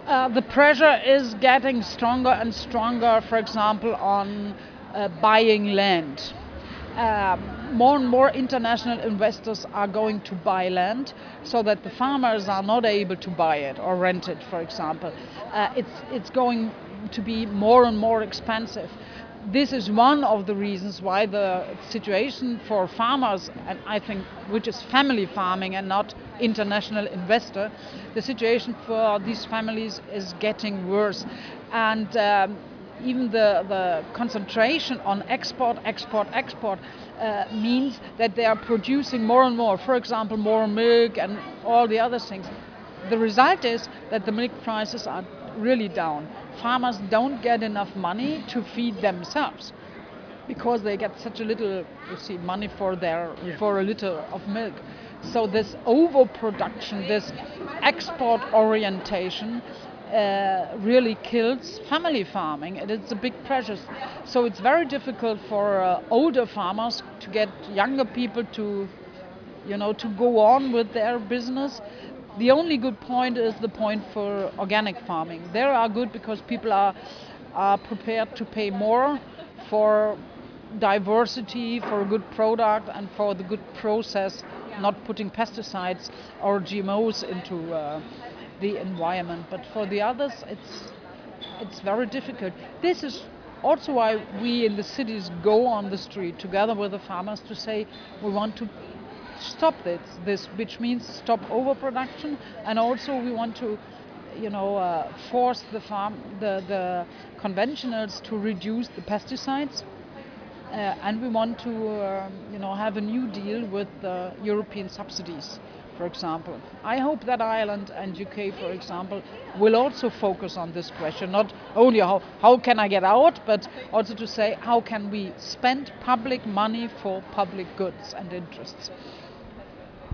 The pressure is getting stronger and stronger, for example, on buying land. More and more international investors are going to buy land so that the farmers are not able to buy it or rent it, for example. It's going to be more and more expensive. This is one of the reasons why the situation for farmers, and I think which is family farming and not international investor, the situation for these families is getting worse. And even the concentration on export means that they are producing more and more, for example, more milk and all the other things. The result is that the milk prices are really down. Farmers don't get enough money to feed themselves because they get such a little, you see, money for for a liter of milk. So this overproduction, this export orientation, really kills family farming, and it's a big pressure. So it's very difficult for older farmers to get younger people to, to go on with their business. The only good point is the point for organic farming. They are good because people are prepared to pay more for diversity, for a good product, and for the good process, not putting pesticides or GMOs into the environment. But for the others, it's very difficult. This is also why we in the cities go on the street together with the farmers to say we want to stop this, which means stop overproduction, and also we want to, force the conventionals to reduce the pesticides, and we want to, have a new deal with the European subsidies. For example, I hope that Ireland and UK, for example, will also focus on this question. Not only how can I get out, but also to say how can we spend public money for public goods and interests.